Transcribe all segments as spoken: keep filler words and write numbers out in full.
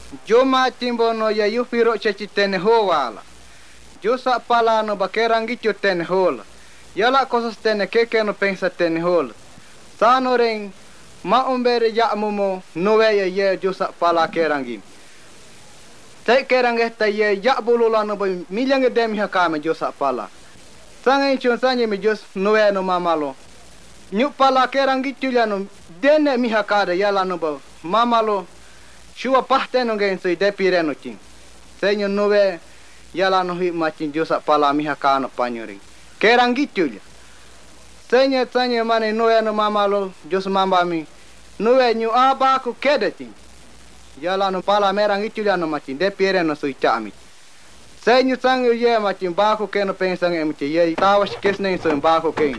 Joma timbono ya yufiro chachi tene hoala. Jusa pala no bakerang gicho tene hola. Yala cosas tene keke no pensa tene hola. Sano ring ma umbere ya mumo no ya ye jusa pala kerangi. Te kerang esta ye ya bulula no boy milyang demi hakame jusa pala. Sangen chon sanye mi jus no no mamalo. Nyu pala kerang gicho ya no dene mi hakade yala no bo mamalo. Shua parte no gen sui de pireno chin. Senyo nove yala no hi machin jusa pala mi hakano panyori. Kerangi chulia. Senyo senyo mane nove no mamalo jus mamba mi. Nove nyu aba ku kede chin. Yala no pala merangi chulia no machin de pireno sui chami. Senyo senyo ye machin baku keno pensang emche ye tawas kesnen sui baku ken.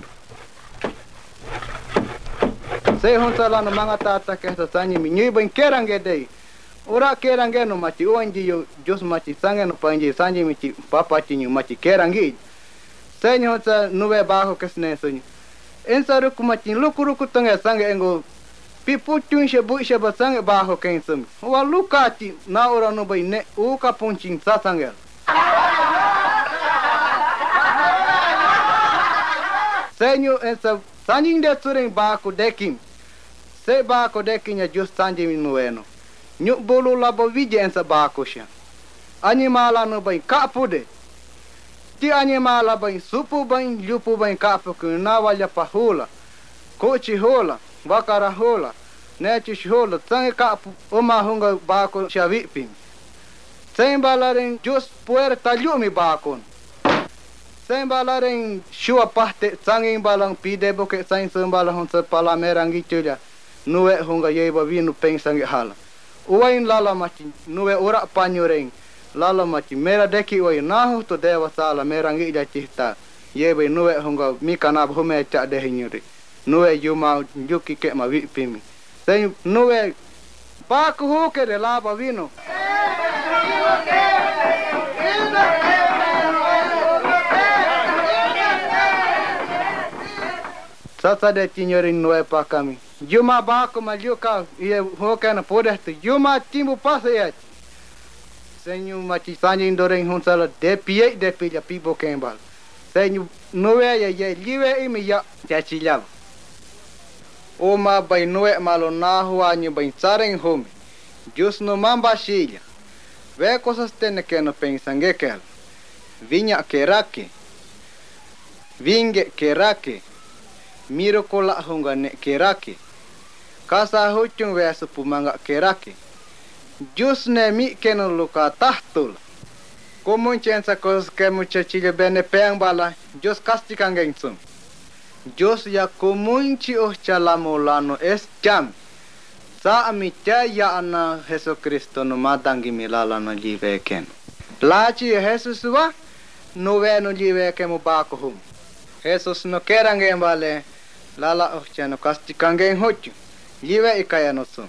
Se hon sala no manga tata kesa sanyi mi nyu ben kerange dei. Ora kerange no machi onji yo jos machi sange no panji sanji michi papa chinyu machi kerangi. Senyo sa nuwe bajo kesne sonyo. Ensaru kumachi lukuruku tonge sange engo pipu chunshe buishe ba sange bajo kensum. Wa lukati na ora no bai ne uka punchin sa sange. Senyo ensa sanjing de suring bajo dekim. Se bajo dekim ya jos sanji mi nueno. Nyuk bolu labo vije ensa bakusha. Animala no bain kapude. Ti animala bain supu bain lupu bain kapuku na walya pahula. Kochi hola, wakara hola, netish hola, tange kapu oma hunga bako shavipim. Sembalaren just puerta lumi bakon. Sembalaren shua parte tange balang pide boke sain sembala honsa pala merangi chulia. Nuwe hunga yeba vinu pensange hala. Uwain lala machi nuwe ura panyureng lala machi mera deki uwain nahu to dewa sala mera ngija chihta yebe nuwe hunga mikana bhume cha dehinyuri nuwe yuma yuki ke ma vipimi sen nuwe paku huke de laba vino sasa de tinyori nuwe pakami Yuma bako maluka ye hoka na podeste yuma timbu pasa ya. Senyu machi sanyi ndoreng honsala de pie de pia pibo kembal. Senyu noe ya ye liwe imi ya chachilava. Oma bai noe malo na huanyu bai sareng home. Jus no mamba shilha. Ve cosas tene que no pensange kel. Vinya kerake. Vinge kerake. Miro kola hunga ne kerake. Kasa huchung vesu pumanga kerake. Jus ne mi keno luka tahtul. Komun chensa kos ke muchachile bene peang bala. Jus kasti kangensum. Jus ya komun chi oh chalamo lano es jam. Sa mi ya ana Jesu Kristo no madangi milala no live ken. Lachi Jesus wa no ve no live ke mo bako hum. Jesus no kerange mbale lala oh chano kasti kangen hochu. Live ikaya no sum.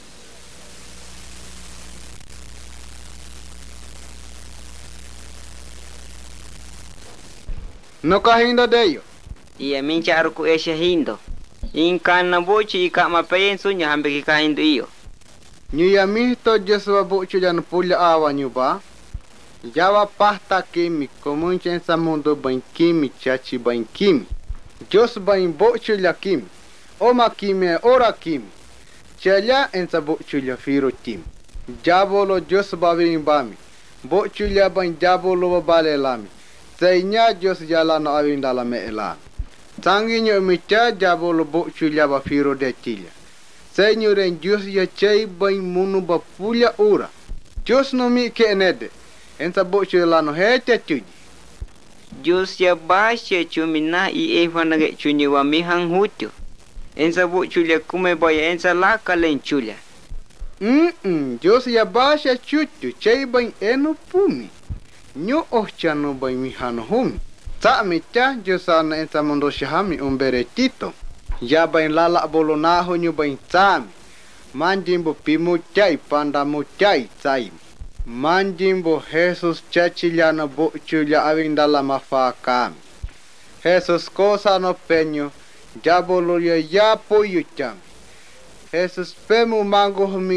No kahindo deyo. Iya mincha arku esha hindo. Inkana bochi ika mapensu nya hambe kikahindo iyo. Nyuya mihto Jesua bochi jan pulya awa nyuba. Jawa pahta kimi komunchen sa mundo bain kimi chachi bain kimi. Jos bain bochi la kimi. Oma kimi ora kimi. Chelya ensa bochi la firo tim. Jabolo jos bavin bami. Bochi la bain jabolo bale lami. Seinya jos jala no awin dala me elan. Sanginyo micha jabolo bochi la ba firo de chilya. Senyo ren jos ya chei bain munu ba pulya ora. Jos no mi ke enede. Ensa bochi la no hete chuji. Jos ya bashe chumina i efanage chunyi wa mihang hutu. Ensa bochi la kume baya ensa laka len chulya. Mm-mm, jos ya bashe chuchu chei bain enu pumi. Nyo ochano bain mihano humi. Ta micha josana ensa mondo shahami umbere tito. Ya bain lala bolo naho nyo bain tsami. Manjimbo pimu chai panda mu chai tsai. Manjimbo Jesus chachiliana bochulia avindala mafakami. Jesus cosa no peño. Jabolo ya yapo yuchami. Jesus pemu mango humi.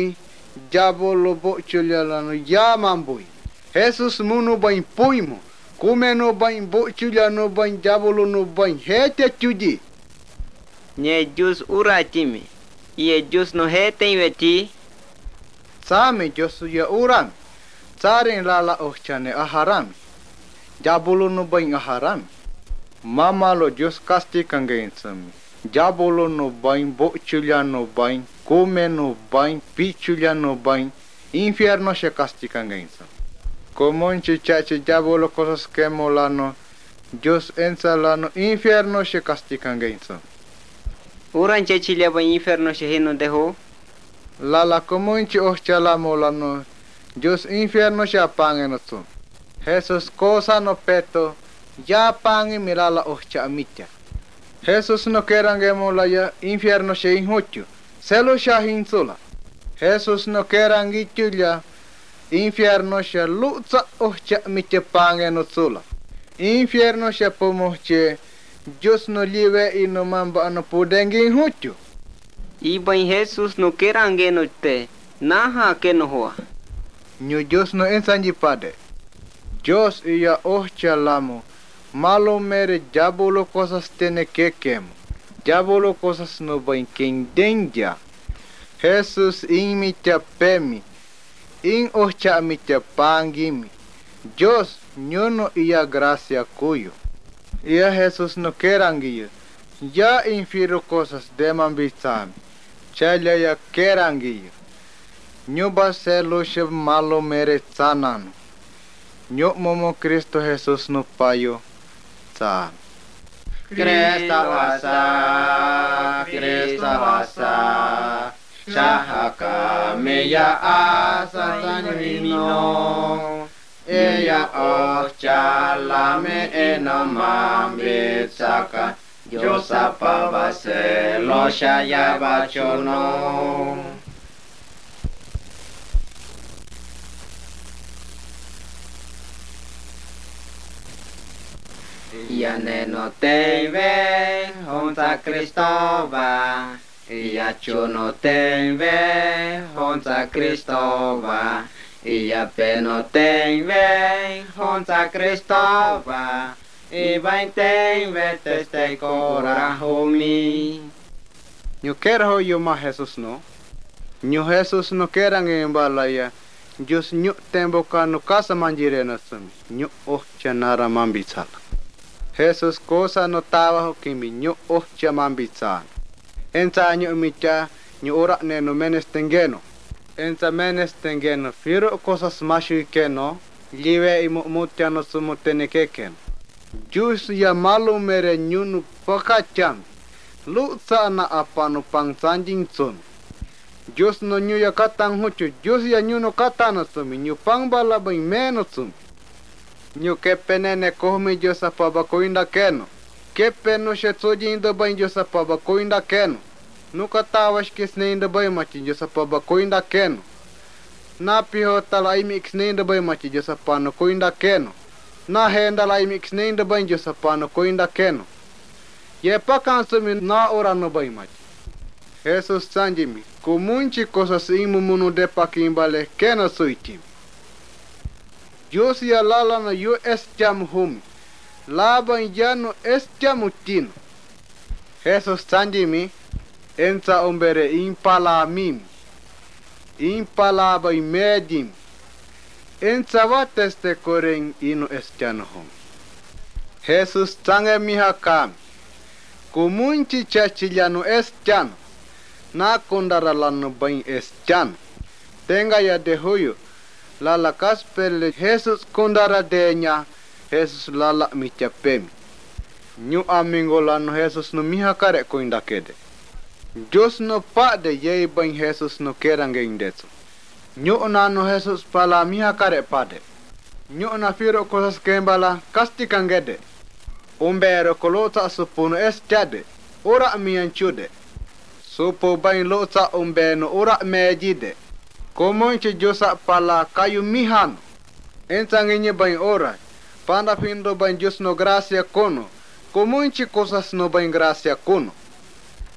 Diabolo bochulia lano yamambui. Jesus munu bain puimo. Kume no bain bochulia no bain diabolo no bain hete tudi. Nye jus uratimi. Ie jus no hete veti. Same josu ya urami. Tsarin lala ochane aharami. Diabolo no bain aharami. Mama lo Dios castigan gainsami. Diabolo no bain, bochulia no bain, come no bain, pichulia no bain, infierno se castigan gainsam. Como en chichache diabolo cosas que molano, Dios ensalano, infierno se castigan gainsam. Uran chechilia bain inferno se hino dejo. Lala como en chiochala molano, Dios infierno se apangen osu. Jesus cosa no peto, ya pangi mirala ocha amitia. Jesus no queranguemo la ya infierno se inhuchu, celo shahin sola. Jesus no queranguichu ya infierno se luza ocha amitia pange no sola. Infierno se pomoche, Dios no live y no mamba no pudengi inhuchu. Y bain Jesus no querangue no te, naha que no hoa. Nyo Dios no ensanji pade. Dios iya ocha lamo. Malo mere diabolo cosas tiene que quemo. Diabolo cosas no bain quem denja. Jesus in mitia pemi. In ocha mitia pangimi. Dios nyono iya gracia cuyo. Ia Jesus no queranguia. Ya infiro cosas deman bisami. Chalya ya queranguia. Nyoba se luche malo mere tsanano. Nyo momo Cristo Jesus no payo. Krista wasa, Krista wasa, Shahaka meya asa tanwino, Eya ocha lame enomambe saka, Yosapa vase lo shaya bachono. Ya no te ve, Honza Cristova. Ya chuno te ve, Honza Cristova. Ya peno te ve, Honza Cristova. Y vain te ve, te ste corajomi. Nyo quero yo ma Jesus no. Nyo Jesus no queran en balaya. Dios nyo tembo kanu casa manjire na sumi. Nyo oh chanara mambitsala. Jesus cosa no trabajo que mi nyo oh chamambitsan. Ensa año micha nyo ora ne no menes tengeno. Ensa menes tengeno firo cosas machu que no. Live y mutia no sumo tenekeken. Jus ya malu mere nyunu pakacham. Lutsa na apanu pang sanjing sun. Jus no nyu ya katang huchu. Jus ya nyunu katana sumi. Nyu pang balabay meno sumi. Nyo que penene kohmi josa paba koinda keno. Que peno she tsoji inda bain josa paba koinda keno. Nuka tawash kisne inda bain machi josa paba koinda keno. Na piho tala imi kisne inda bain machi josa pano koinda keno. Na henda la imi kisne inda bain josa pano koinda keno. Ye pakan sumi na ora no bain machi. Jesus sanjimi. Kumunchi cosas imu munu de pakimbale keno suitim. Dios ya lala no yo es jam hum. Laban ya no es jamutino. Jesus sanjimi. Ensa ombere impala mim. Impala bay medim. Ensa wateste koren ino es jano hum. Jesus sange miha kam. Kumunchi chachiliano es jano. Na kondara lano bay es jano. Tenga ya de huyo. Lala kaspele Jesus kondara deña, Jesus lala michapemi. Nyu amingo lano Jesus no miha kare koinda kede. Dios no pade yei bain Jesus no kerange indeso. Nyu nano Jesus pala miha kare pade. Nyu na firo cosas kembala kasti kangede. Umbero kolota supuno es jade. Ora mianchude. Supo bain lota umbeno ora mejide. Como enche josa pala kayu mihano. Ensangenye bain ora. Panda findo bain Dios no gracia kono. Como enche cosas no bain gracia kono.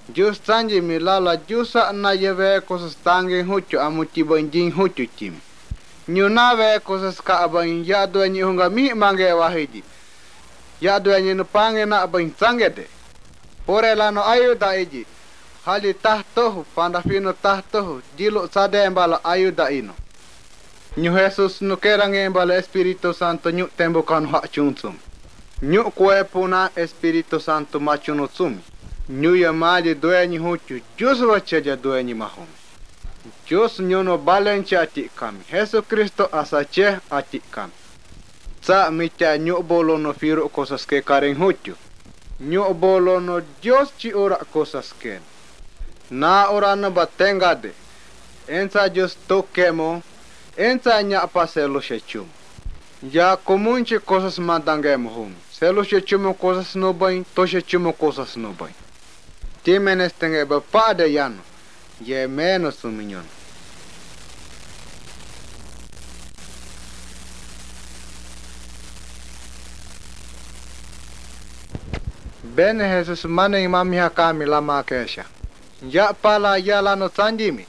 Jus sanji mi lala jusa na yeve cosas tangi hucho amuti banjing hucho chim. Nyunave cosas ka abang ya duenyi hunga mi mange wahiji. Ya duenyi nupange na abang sangede. Pore lano ayu da iji. Hali tahtohu pandafino tahtohu jilo sade embala ayu da ino. Nyu Jesus no kerang embala Espiritu Santo nyu tembukan hak chunsum. Nyu kue puna Espiritu Santo machuno sumi. Nyu ya mali duenyi huchu jus wacheja duenyi mahum. Jus nyu no balenche ati kami. Jesus Kristo asache ati kami. Sa micha nyu bolo no firu cosas ke karen huchu. Nyu bolo no Dios chi ora cosas ken. Na ora no batengade. Ensa Dios tokemo. Ensa nya paselo shechum. Ya comunche cosas mandangemo hum. Selo shechum cosas no bain, to shechum cosas no bain. Timenes tenge ba pade yano. Ye menos un miñón. Bene Jesus mane imami hakami lama kesha. Ya pala ya lano sanjimi.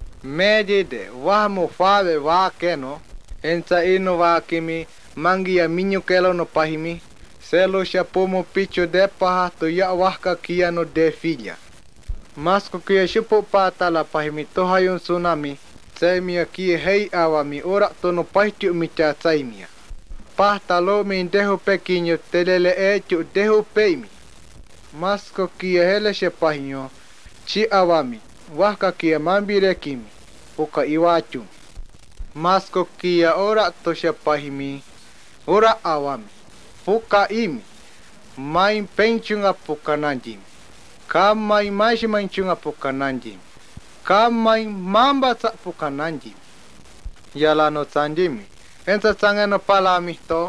Medide wahmo fave wa keno. Ensa ino wa kimi mangi ya minyo kelo no pahimi. Selo shapomo picho de paha to ya wahka kia no de filha. Masko kia shipo pata la pahimi to hayun tsunami. Tsaimia kia hei awami ora to no pahtiu micha tsaimia. Pahta lo min dehu pequeño telele echu dehu peimi. Masko kia hele she pahinyo. Chi awami. Wahka kia mambire kimi. Puka iwachu. Masko kia ora to she pahimi. Ora awami. Puka imi. Main penchunga puka nanjim. Kamai mashi manchunga puka nanjim. Kamai mamba sa puka nanjim. Yala no sanjimi. Ensa sanga no pala mihto.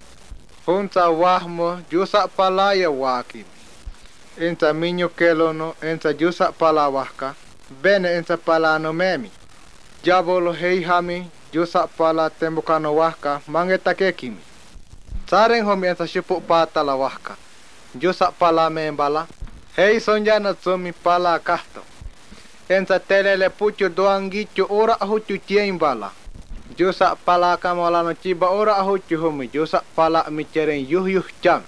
Hunsa wahmo jusa pala ya wakim. Ensa minyo kelono ensa jusa pala wahka. Bene ensa pala no memi. Jabolo hei hami jusa pala tembukano wahka mangeta kekimi. Sareng homi ensa shipu pata la wahka. Jusa pala membala. Hei sonjana tsumi pala kahto. Ensa telele puchu doangichu ora huchu tiembala. Jusa pala kamola no chiba ora huchu humi. Jusa pala micheren yuh yuh cham.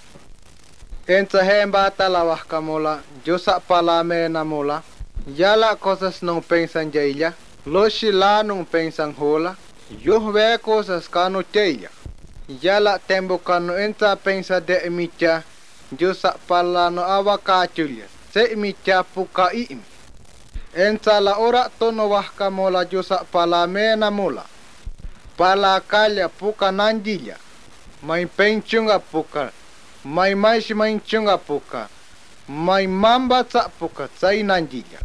Ensa hemba tala wahka mola. Jusa pala mena mola. Yala cosas non pensan jaila. Loshi la non pensan hola. Yuh ve cosas kanu teya. Yala tembo kanu ensa pensa de micha. Jusa pala no awakachulia. Se micha puka imi. Ensa la ora tono wahka mola jusa pala mena mola. Pala kalya puka nandilya. Mai penchunga puka. Mai maishi manchunga puka. Mai mamba tsa puka tsai nandilya.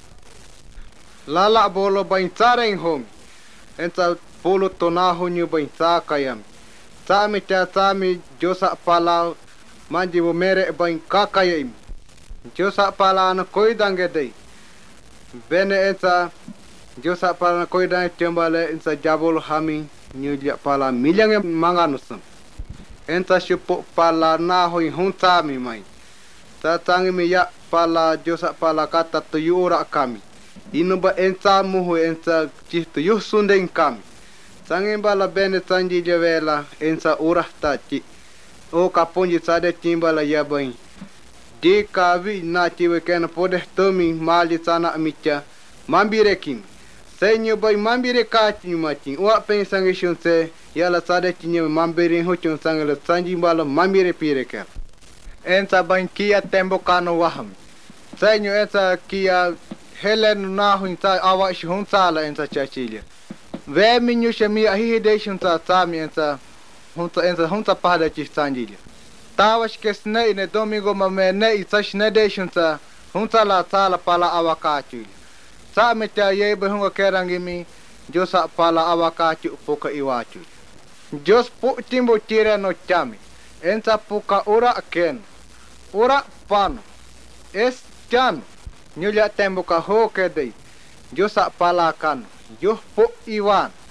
Lala bolo bain tsareng homi. Ensa polo tonaho nyu bain tsa kayami. Tsami tia tsami jusa pala mandi wo mere bain kakayami. Jusa pala na koidangedei. Bene ensa Jusa pala na koidang tiambale ensa jabolo hami nyulia pala milyange manganusam. Ensa shupo pala na hoi huntami mai. Tatangi mi ya pala jusa pala kata tuyu ora kami. Inuba ensa muhu ensa chihtu yuh sundeng kami. Sangin bala bene sanji jevela ensa urah tachi. O kapunji sade timbala ya bain. Di kavi na chiwe kena podeh tumi mali sana amicha. Mambire kimi. Senyo bay mambire kachi nyumachin. Uwa pensangi shunse. Yala sade chinye mambire huchun sangala sanji bala mambire pire ker. Ensa bain kia tembo kano waham. Senyo ensa kia helen na hunsa awa shunsala ensa chachilia. Ve minyu shemi ahihide shunsa sami ensa hunsa ensa hunsa pada chis sanjilia. Tawash kesne ine domingo mamene isash nede shunsa hunsa la sala pala awakachu. Sa meta yebe hunga kerangimi josa pala awakachu puka iwachu. Jos pu timbo tira no chami. Ensa puka ura ken. Ura pano. Es chan. Nyulya tembuka ho kedei. Josa pala kan. Yoh pu iwan.